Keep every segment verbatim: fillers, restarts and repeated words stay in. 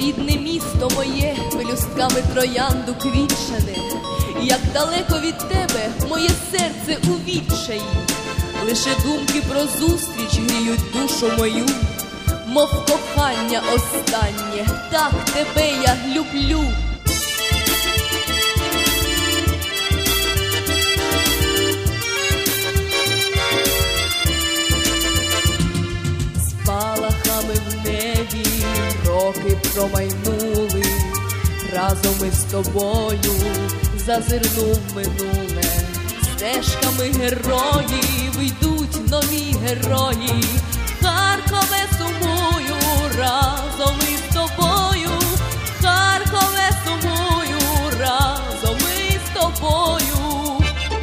рідне місто моє, пелюстками троянду квітчане, як далеко від тебе моє серце у відчаї. Лише думки про зустріч гріють душу мою, мов кохання останнє, так тебе я люблю. Спалахами в небі роки промайнули, разом із тобою зазирнув минуле. Стежками героїв йдуть нові герої, Харкове сумую разом із тобою, Харкове сумую разом із тобою.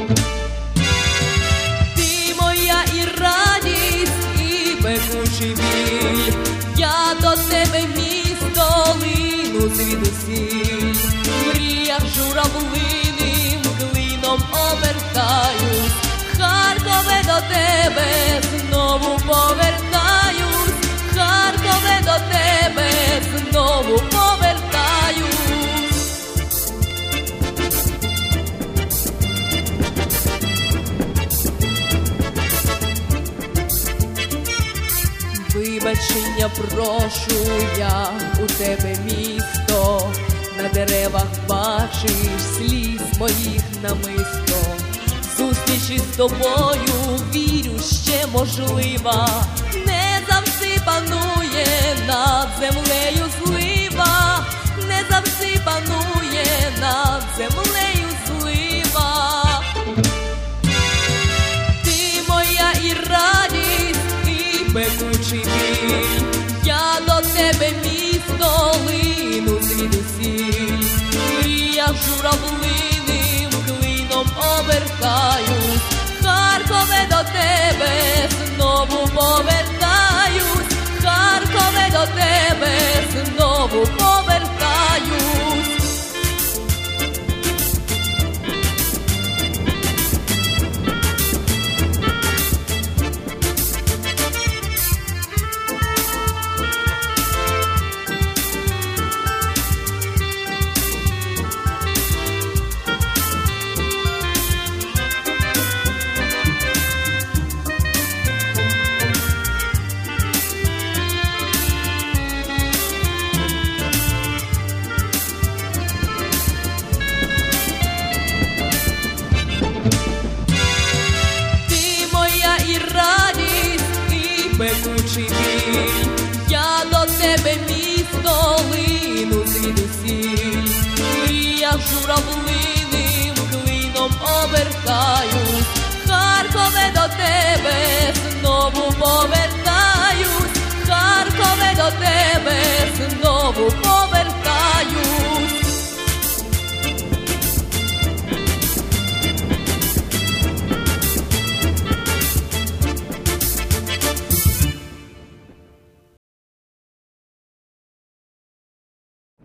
Ти моя і радість, і пекучий біль, я до тебе місто лину звідусіль, в мріях журавлиним клином обертаюсь, Харкове до тебе знову повертаюсь, Харкове до тебе знову повертаюсь. Вибачення прошу я у тебе, місто, на деревах бачиш сліз моїх намисто. Зустрічі з тобою, вірю, ще можлива, не завжди панує над землею злива, не завжди панує над землею злива. Ти моя і радість, і пекучий біль, я до тебе місто лину звідусіль, в мріях журавлиним клином обертаюсь, Харкове до тебе знову повертаюсь, Харкове до тебе знову повертаюсь. Пекучий біль, я до тебе місто лину звідусіль, в мріях журавлиним